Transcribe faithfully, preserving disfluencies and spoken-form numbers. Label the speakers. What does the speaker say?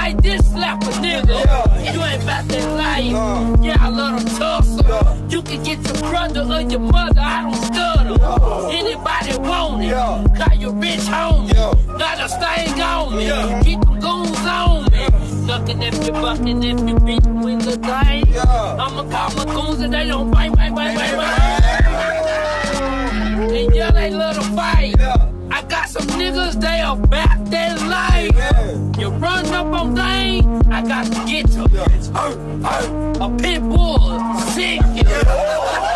Speaker 1: might just slap a nigga. Yeah. You ain't about that life. Uh. Yeah, I love to tussle. Yeah. You can get your brother or your mother, I don't stutter. Yeah. Anybody want it? Yeah. Call your bitch home. Yeah. Got a stain on me. Yeah. Keep them goons on me. Ducking if you bucking, if you beating with the thing. Yeah. I'ma call my goons and they don't bite, bite, bite, bite, bite. And yeah, they love to fight. Yeah. I got some niggas, they about that life. Yeah. You run up on things, I got to get you. Yeah. Uh, uh, a pit bull, sick. Yeah.